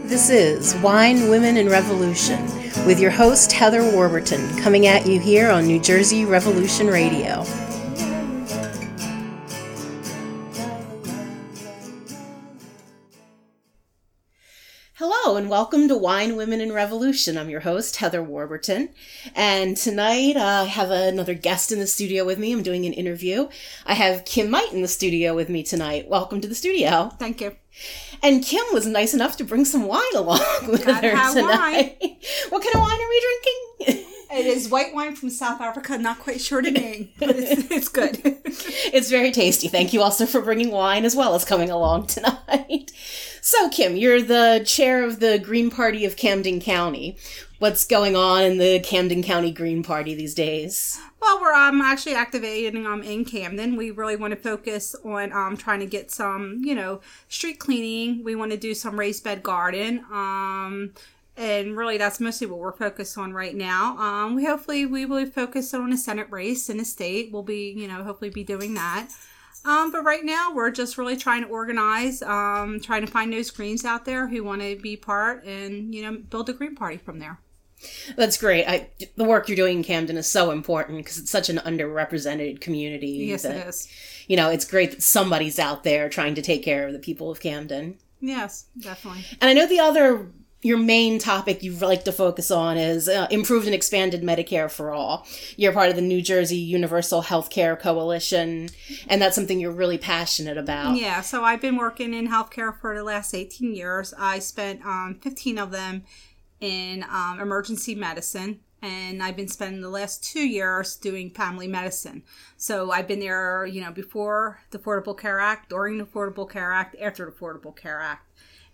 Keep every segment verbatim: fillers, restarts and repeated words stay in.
This is Wine, Women, and Revolution with your host, Heather Warburton, coming at you here on New Jersey Revolution Radio. Hello and welcome to Wine, Women, and Revolution. I'm your host, Heather Warburton, and tonight uh, I have another guest in the studio with me. I'm doing an interview. I have Kim Might in the studio with me tonight. Welcome to the studio. Thank you. And Kim was nice enough to bring some wine along with Gotta her have tonight. Wine. What kind of wine are we drinking? It is white wine from South Africa. Not quite sure the name, but it's, it's good. It's very tasty. Thank you also for bringing wine as well as coming along tonight. So, Kim, you're the chair of the Green Party of Camden County. What's going on in the Camden County Green Party these days? Well, we're um, actually activating um, in Camden. We really want to focus on um, trying to get some, you know, street cleaning. We want to do some raised bed garden. Um, and really, that's mostly what we're focused on right now. Um, we hopefully, we will focus on a Senate race in the state. We'll be, you know, hopefully be doing that. Um, but right now, we're just really trying to organize, um, trying to find those Greens out there who want to be part and, you know, build a Green Party from there. That's great. I, the work you're doing in Camden is so important because it's such an underrepresented community. Yes, that, it is. You know, it's great that somebody's out there trying to take care of the people of Camden. Yes, definitely. And I know the other, your main topic you like to focus on is uh, improved and expanded Medicare for all. You're part of the New Jersey Universal Healthcare Coalition, and that's something you're really passionate about. Yeah, so I've been working in healthcare for the last eighteen years. I spent um, fifteen of them in um, emergency medicine, and I've been spending the last two years doing family medicine. So I've been there, you know, before the Affordable Care Act, during the Affordable Care Act, after the Affordable Care Act.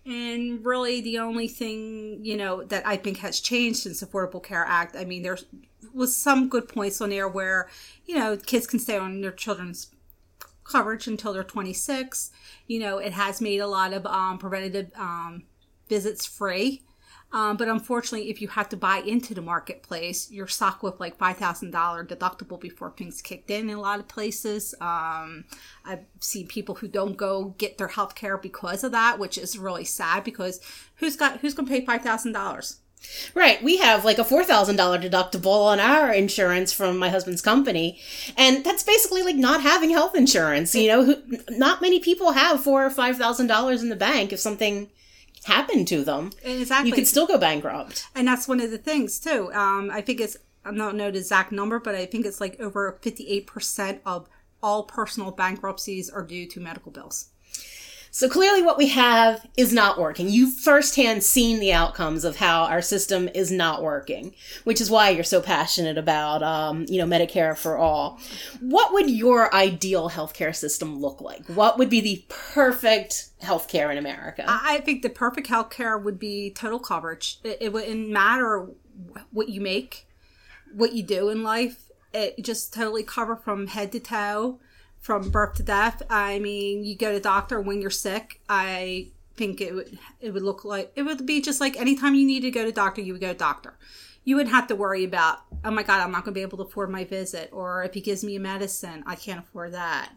And really the only thing, you know, that I think has changed since the Affordable Care Act, I mean, there was some good points on there where, you know, kids can stay on their children's coverage until they're twenty-six. You know, it has made a lot of um, preventative um, visits free. Um, but unfortunately, if you have to buy into the marketplace, you're stuck with like five thousand dollars deductible before things kicked in in a lot of places. Um, I've seen people who don't go get their health care because of that, which is really sad because who's got who's going to pay five thousand dollars? Right. We have like a four thousand dollars deductible on our insurance from my husband's company. And that's basically like not having health insurance. You know, who, not many people have four thousand dollars or five thousand dollars in the bank if something happened to them. Exactly. You could still go bankrupt. And that's one of the things too. Um, I think it's, I don't know the exact number, but I think it's like over fifty-eight percent of all personal bankruptcies are due to medical bills. So clearly what we have is not working. You've firsthand seen the outcomes of how our system is not working, which is why you're so passionate about, um, you know, Medicare for all. What would your ideal healthcare system look like? What would be the perfect healthcare in America? I think the perfect healthcare would be total coverage. It, it wouldn't matter what you make, what you do in life. It just totally cover from head to toe. From birth to death. I mean, you go to the doctor when you're sick. I think it would it would look like, it would be just like anytime you need to go to the doctor, you would go to the doctor. You wouldn't have to worry about, oh my God, I'm not going to be able to afford my visit. Or if he gives me a medicine, I can't afford that.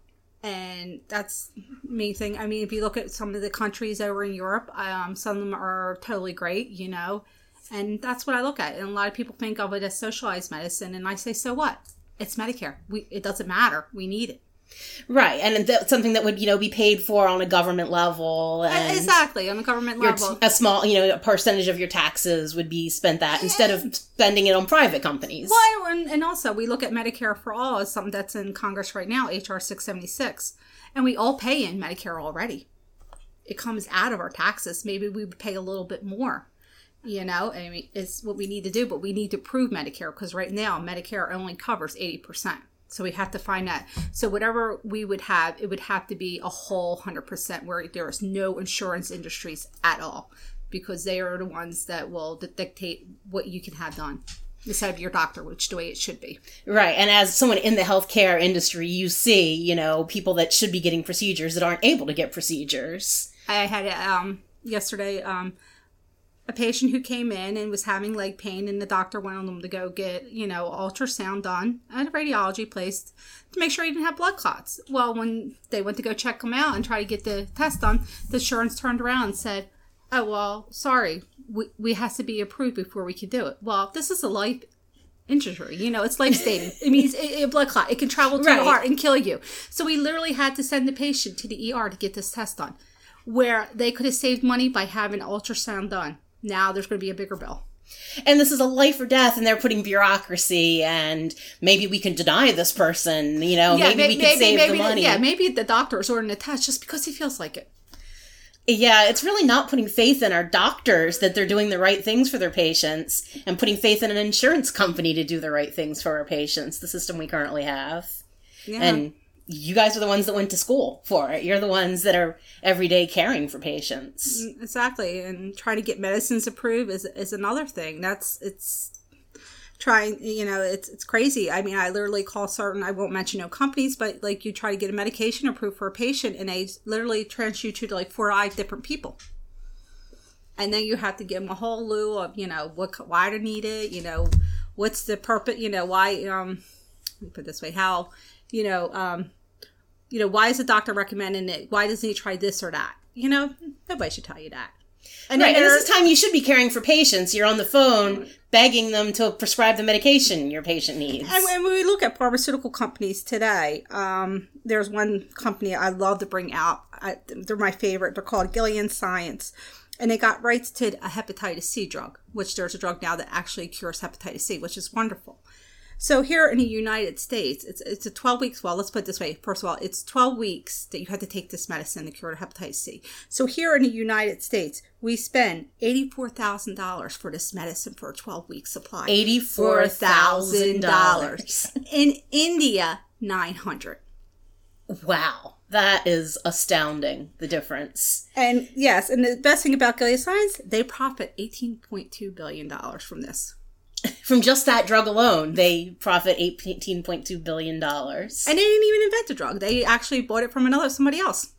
And that's the main thing. I mean, if you look at some of the countries over in Europe, um, some of them are totally great, you know. And that's what I look at. And a lot of people think of it as socialized medicine. And I say, so what? It's Medicare. We, it doesn't matter. We need it. Right. And that's something that would, you know, be paid for on a government level. And exactly. On a government level. A small, you know, a percentage of your taxes would be spent that instead of spending it on private companies. Well, and, and also we look at Medicare for all as something that's in Congress right now, H R six seventy-six. And we all pay in Medicare already. It comes out of our taxes. Maybe we would pay a little bit more. You know, I mean, it's what we need to do, but we need to prove Medicare because right now Medicare only covers eighty percent. So we have to find that. So whatever we would have, it would have to be a whole one hundred percent where there is no insurance industries at all because they are the ones that will dictate what you can have done instead of your doctor, which the way it should be. Right. And as someone in the healthcare industry, you see, you know, people that should be getting procedures that aren't able to get procedures. I had um yesterday um a patient who came in and was having leg pain, and the doctor wanted them to go get, you know, ultrasound done at a radiology place to make sure he didn't have blood clots. Well, when they went to go check him out and try to get the test done, the insurance turned around and said, oh, well, sorry, we, we has to be approved before we can do it. Well, this is a life injury, you know, it's life-saving. It means it, it blood clot. It can travel to right. the heart and kill you. So we literally had to send the patient to the E R to get this test done, where they could have saved money by having an ultrasound done. Now there's going to be a bigger bill. And this is a life or death, and they're putting bureaucracy, and maybe we can deny this person, you know, yeah, maybe, maybe we can save maybe, the money. Yeah, maybe the doctor is ordering a test just because he feels like it. Yeah, it's really not putting faith in our doctors that they're doing the right things for their patients, and putting faith in an insurance company to do the right things for our patients, the system we currently have. Yeah. And you guys are the ones that went to school for it. You're the ones that are every day caring for patients. Exactly. And trying to get medicines approved is is another thing. That's, it's trying, you know, it's it's crazy. I mean, I literally call certain, I won't mention no companies, but like you try to get a medication approved for a patient and they literally transfer you to like four or five different people. And then you have to give them a whole lieu of, you know, what, why they need it, you know, what's the purpose, you know, why, um, let me put it this way, how, you know, um, you know, why is the doctor recommending it? Why doesn't he try this or that? You know, nobody should tell you that. And, right, and this is time you should be caring for patients. You're on the phone begging them to prescribe the medication your patient needs. And when we look at pharmaceutical companies today, um, there's one company I love to bring out. I, they're my favorite. They're called Gilead Science. And they got rights to a hepatitis C drug, which there's a drug now that actually cures hepatitis C, which is wonderful. So here in the United States, it's it's a twelve weeks, well, let's put it this way. First of all, it's twelve weeks that you have to take this medicine to cure hepatitis C. So here in the United States, we spend eighty-four thousand dollars for this medicine for a twelve-week supply. eighty-four thousand dollars. In India, nine hundred dollars. Wow. That is astounding, the difference. And yes, and the best thing about Gilead Science, they profit eighteen point two billion dollars from this. From just that drug alone, they profit eighteen point two billion dollars. And they didn't even invent the drug. They actually bought it from another somebody else.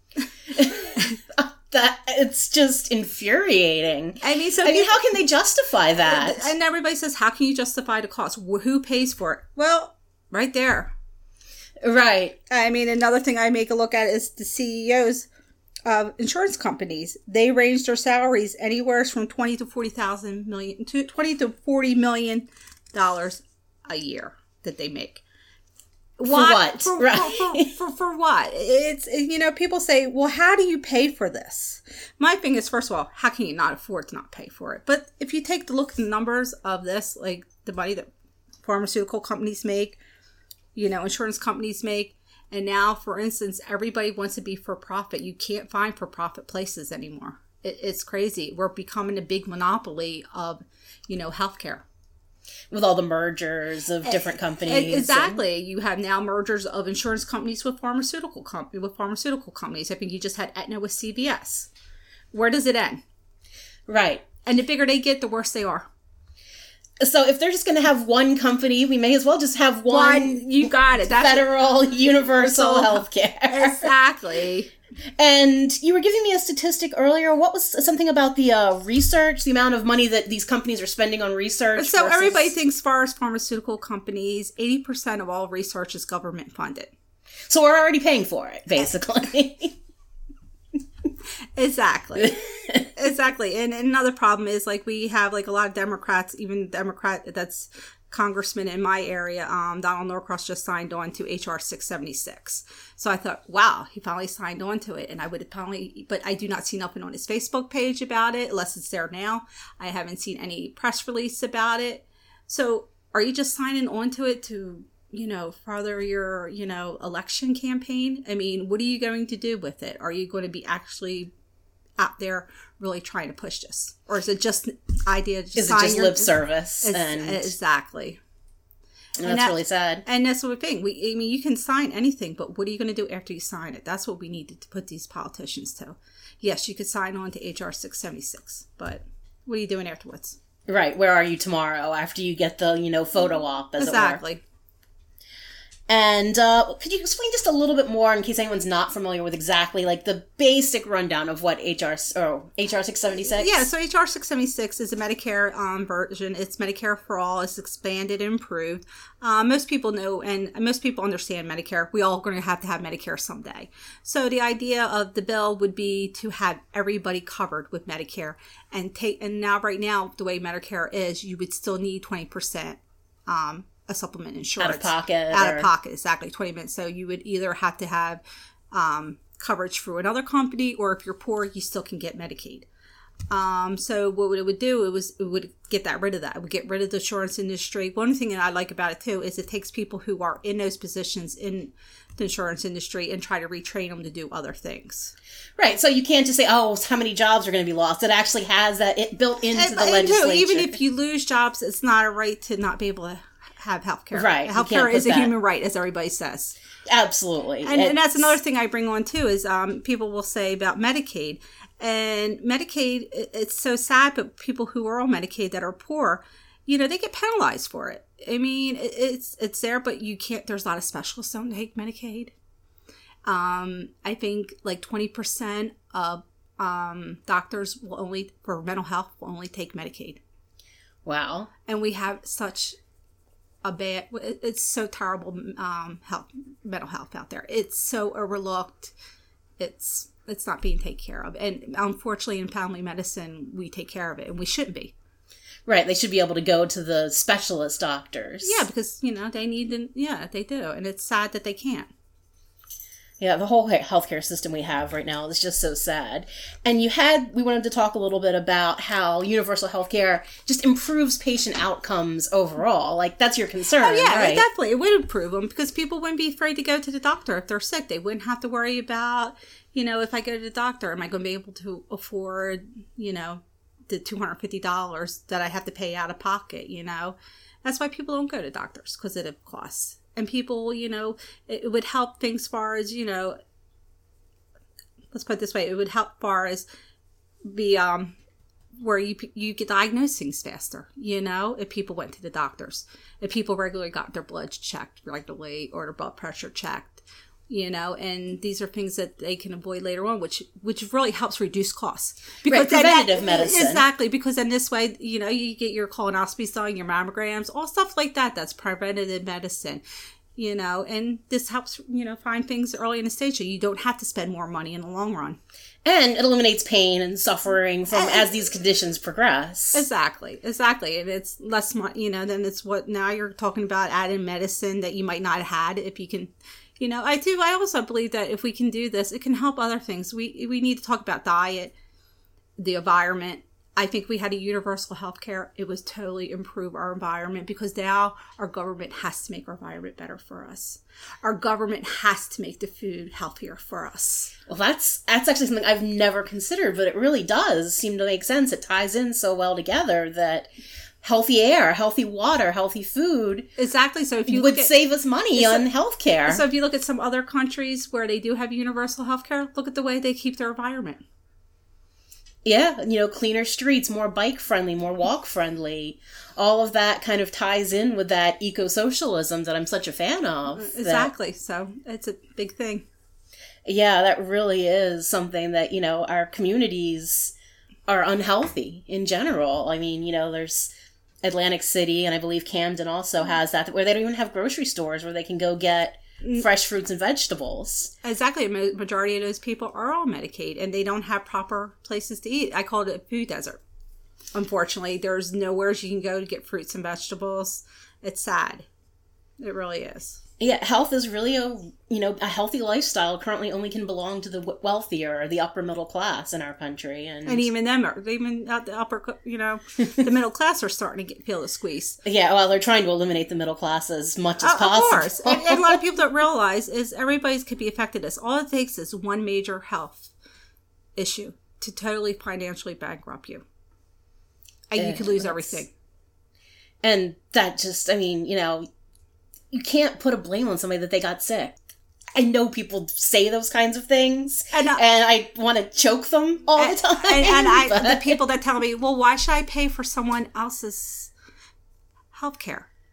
That it's just infuriating. I mean, so I mean, how can they justify that? And everybody says, how can you justify the cost? Who pays for it? Well, right there. Right. I mean, another thing I make a look at is the C E Os of insurance companies. They range their salaries anywhere from twenty to forty thousand million to twenty to forty million dollars a year that they make. For what? For, right. for, for, for, for what? It's, you know, people say, well, how do you pay for this? My thing is, first of all, how can you not afford to not pay for it? But if you take the look at the numbers of this, like the money that pharmaceutical companies make, you know, insurance companies make, and now, for instance, everybody wants to be for profit. You can't find for profit places anymore. It, it's crazy. We're becoming a big monopoly of, you know, healthcare. With all the mergers of different companies. Exactly. And you have now mergers of insurance companies with pharmaceutical company with pharmaceutical companies. I think you just had Aetna with C V S. Where does it end? Right. And the bigger they get, the worse they are. So if they're just going to have one company, we may as well just have one. one you got it. That's federal universal health care. Exactly. And you were giving me a statistic earlier. What was something about the uh, research, the amount of money that these companies are spending on research? So versus... everybody thinks, as far as pharmaceutical companies, eighty percent of all research is government funded. So we're already paying for it, basically. Exactly. Exactly. And, and another problem is, like, we have, like, a lot of Democrats, even Democrat that's congressman in my area, um, Donald Norcross just signed on to H R six seventy-six. So I thought, wow, he finally signed on to it. And I would have probably, but I do not see nothing on his Facebook page about it, unless it's there now. I haven't seen any press release about it. So are you just signing on to it to, you know, further your, you know, election campaign? I mean, what are you going to do with it? Are you going to be actually out there really trying to push this? Or is it just idea to just Is it just your, lip service? Is, and exactly. And, and that's that, really sad. And that's what we think. We, I mean, you can sign anything, but what are you going to do after you sign it? That's what we needed to put these politicians to. Yes, you could sign on to H R six seventy-six, but what are you doing afterwards? Right. Where are you tomorrow after you get the, you know, photo op, as exactly. it were? And uh, could you explain just a little bit more in case anyone's not familiar with exactly like the basic rundown of what H R oh, H R six seventy-six? Yeah, so H R six seventy-six is a Medicare um, version. It's Medicare for All. It's expanded and improved. Uh, most people know and most people understand Medicare. We all going to have to have Medicare someday. So the idea of the bill would be to have everybody covered with Medicare. And take and now right now, the way Medicare is, you would still need twenty percent um a supplement insurance. Out of pocket. Out or... of pocket, exactly, twenty minutes. So you would either have to have um, coverage through another company, or if you're poor, you still can get Medicaid. Um, so what it would do, it was it would get that rid of that. It would get rid of the insurance industry. One thing that I like about it too is it takes people who are in those positions in the insurance industry and try to retrain them to do other things. Right. So you can't just say, oh, how many jobs are going to be lost. It actually has that it built into and, the and legislature. Too, even if you lose jobs, it's not a right to not be able to have health care. Right. Health care is a that. human right, as everybody says. Absolutely. And, and that's another thing I bring on, too, is um, people will say about Medicaid. And Medicaid, it's so sad, but people who are on Medicaid that are poor, you know, they get penalized for it. I mean, it's it's there, but you can't, there's a lot of specialists don't take Medicaid. Um, I think like twenty percent of um, doctors will only, for mental health, will only take Medicaid. Wow. And we have such a bad, it's so terrible um, health, mental health out there. It's so overlooked. It's it's not being taken care of. And unfortunately in family medicine, we take care of it, and we shouldn't be. Right. They should be able to go to the specialist doctors. Yeah, because, you know, they need to, yeah, they do. And it's sad that they can't. Yeah, the whole healthcare system we have right now is just so sad. And you had, we wanted to talk a little bit about how universal healthcare just improves patient outcomes overall. Like, that's your concern, oh, yeah, right? Definitely. It would improve them because people wouldn't be afraid to go to the doctor if they're sick. They wouldn't have to worry about, you know, if I go to the doctor, am I going to be able to afford, you know, the two hundred fifty dollars that I have to pay out of pocket, you know? That's why people don't go to doctors, because of the costs. And people, you know, it would help things far as, you know, let's put it this way, it would help far as the, um, where you you get diagnosed things faster, you know, if people went to the doctors, if people regularly got their blood checked regularly or their blood pressure checked, you know, and these are things that they can avoid later on, which which really helps reduce costs. Because right, preventative that, medicine. Exactly, because in this way, you know, you get your colonoscopies done, your mammograms, all stuff like that. That's preventative medicine, you know, and this helps, you know, find things early in the stage so you don't have to spend more money in the long run. And it eliminates pain and suffering from and, as these conditions progress. Exactly, exactly. And it's less, you know, then it's what now you're talking about adding medicine that you might not have had if you can. You know, I do. I also believe that if we can do this, it can help other things. We we need to talk about diet, the environment. I think we had a universal health care. It was totally improve our environment because now our government has to make our environment better for us. Our government has to make the food healthier for us. Well, that's that's actually something I've never considered, but it really does seem to make sense. It ties in so well together that healthy air, healthy water, healthy food. Exactly. So if you would look at, save us money on so, healthcare. So if you look at some other countries where they do have universal healthcare, look at the way they keep their environment. Yeah, you know, cleaner streets, more bike friendly, more walk friendly. All of that kind of ties in with that eco-socialism that I'm such a fan of. Exactly. That, so it's a big thing. Yeah, that really is something that, you know, our communities are unhealthy in general. I mean, you know, there's Atlantic City, and I believe Camden also has that, where they don't even have grocery stores where they can go get fresh fruits and vegetables. Exactly. A majority of those people are on Medicaid, and they don't have proper places to eat. I call it a food desert. Unfortunately, there's nowhere you can go to get fruits and vegetables. It's sad. It really is. Yeah, health is really a, you know, a healthy lifestyle currently only can belong to the wealthier or the upper middle class in our country. And, and even them, are even at the upper, you know, the middle class are starting to get, feel the squeeze. Yeah, well, they're trying to eliminate the middle class as much as uh, possible. Of course. and, and a lot of people don't realize is everybody could be affected this. All it takes is one major health issue to totally financially bankrupt you. And you could lose everything. And that just, I mean, you know, you can't put a blame on somebody that they got sick. I know people say those kinds of things, and, uh, and I want to choke them all and, the time. And, and I, but... the people that tell me, well, why should I pay for someone else's health care?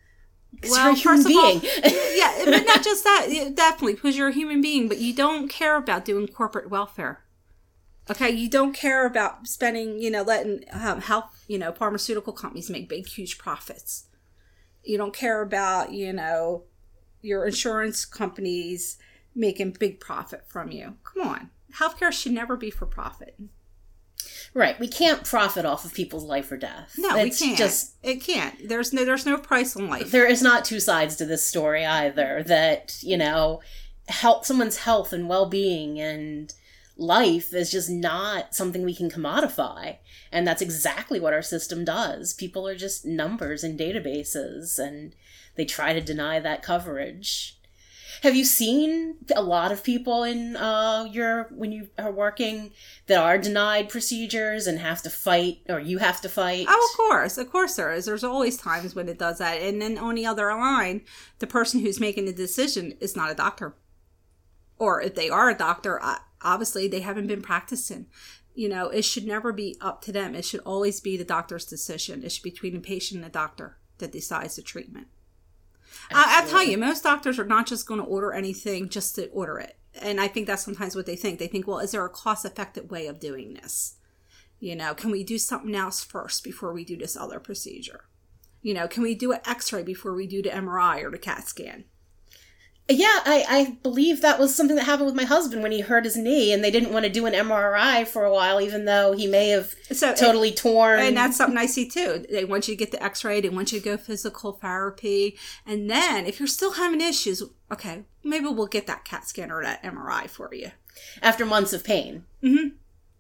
Well, you're a human being. All, yeah, but not just that. Definitely, because you're a human being, but you don't care about doing corporate welfare. Okay, you don't care about spending, you know, letting um, health, you know, pharmaceutical companies make big, huge profits. You don't care about, you know, your insurance companies making big profit from you. Come on. Healthcare should never be for profit. Right. We can't profit off of people's life or death. No, it's we can't. Just, it can't. There's no there's no price on life. There is not two sides to this story either. That, you know, help someone's health and well-being and life is just not something we can commodify. And that's exactly what our system does. People are just numbers in databases, and they try to deny that coverage. Have you seen a lot of people in uh, your, when you are working, that are denied procedures and have to fight, or you have to fight? Oh, of course. Of course there is. There's always times when it does that. And then on the other line, the person who's making the decision is not a doctor. Or if they are a doctor, obviously they haven't been practicing. You know, it should never be up to them. It should always be the doctor's decision. It should be between the patient and the doctor that decides the treatment. I, I'll tell you, most doctors are not just going to order anything just to order it. And I think that's sometimes what they think. They think, well, is there a cost-effective way of doing this? You know, can we do something else first before we do this other procedure? You know, can we do an x-ray before we do the M R I or the CAT scan? Yeah, I, I believe that was something that happened with my husband when he hurt his knee, and they didn't want to do an M R I for a while, even though he may have so, totally and, torn. And that's something I see too. They want you to get the x-ray, they want you to go physical therapy, and then if you're still having issues, okay, maybe we'll get that CAT scan or that M R I for you. After months of pain. Mm-hmm.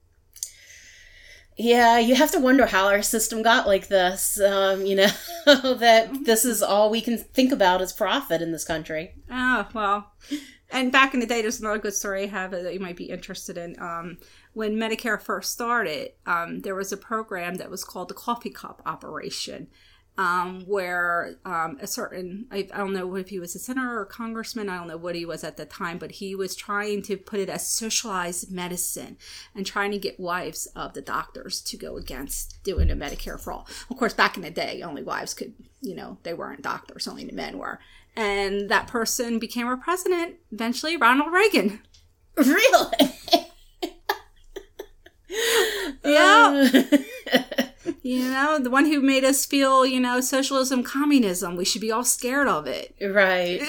Yeah, you have to wonder how our system got like this, um, you know, that this is all we can think about is profit in this country. Oh, well. And back in the day, there's another good story I have that you might be interested in. Um, when Medicare first started, um, there was a program that was called the Coffee Cup Operation, um, where um, a certain, I, I don't know if he was a senator or congressman, I don't know what he was at the time, but he was trying to put it as socialized medicine and trying to get wives of the doctors to go against doing a Medicare for all. Of course, back in the day, only wives could, you know, they weren't doctors, only the men were. And that person became our president, eventually Ronald Reagan. Really? Yeah. You know, the one who made us feel, you know, socialism, communism. We should be all scared of it. Right.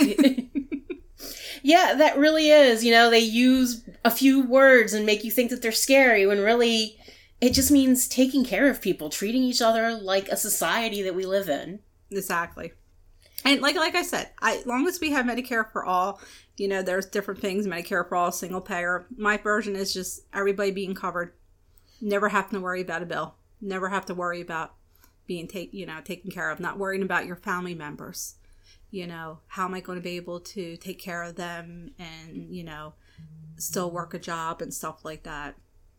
Yeah, that really is. You know, they use a few words and make you think that they're scary when really it just means taking care of people, treating each other like a society that we live in. Exactly. And like like I said, I, as long as we have Medicare for all, you know, there's different things, Medicare for all, single payer. My version is just everybody being covered. Never have to worry about a bill. Never have to worry about being take, you know, taken care of. Not worrying about your family members. You know, how am I going to be able to take care of them and, you know, still work a job and stuff like that.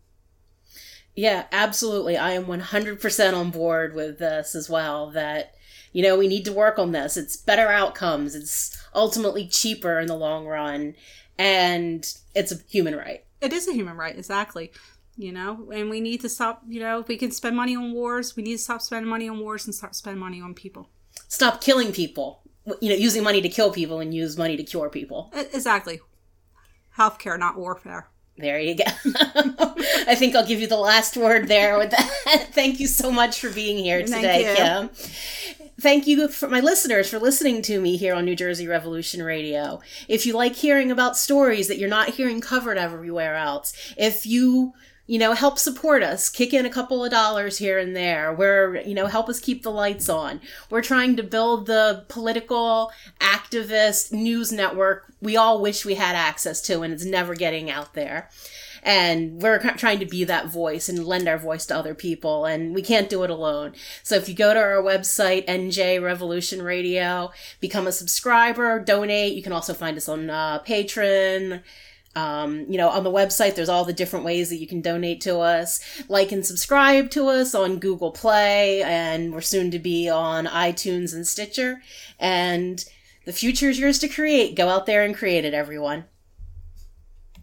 Yeah, absolutely. I am one hundred percent on board with this as well, that, you know, we need to work on this. It's better outcomes. It's ultimately cheaper in the long run. And it's a human right. It is a human right, exactly. You know, and we need to stop, you know, if we can spend money on wars, we need to stop spending money on wars and start spending money on people. Stop killing people. You know, using money to kill people and use money to cure people. Exactly. Healthcare, not warfare. There you go. I think I'll give you the last word there with that. Thank you so much for being here today, Kim. Thank you for my listeners for listening to me here on New Jersey Revolution Radio. If you like hearing about stories that you're not hearing covered everywhere else, if you, you know, help support us, kick in a couple of dollars here and there, we're, you know, help us keep the lights on. We're trying to build the political activist news network we all wish we had access to, and it's never getting out there. And we're trying to be that voice and lend our voice to other people, and we can't do it alone. So if you go to our website, N J Revolution Radio, become a subscriber, donate. You can also find us on uh, Patreon. Um, you know, on the website, there's all the different ways that you can donate to us. Like and subscribe to us on Google Play, and we're soon to be on iTunes and Stitcher. And the future is yours to create. Go out there and create it, everyone.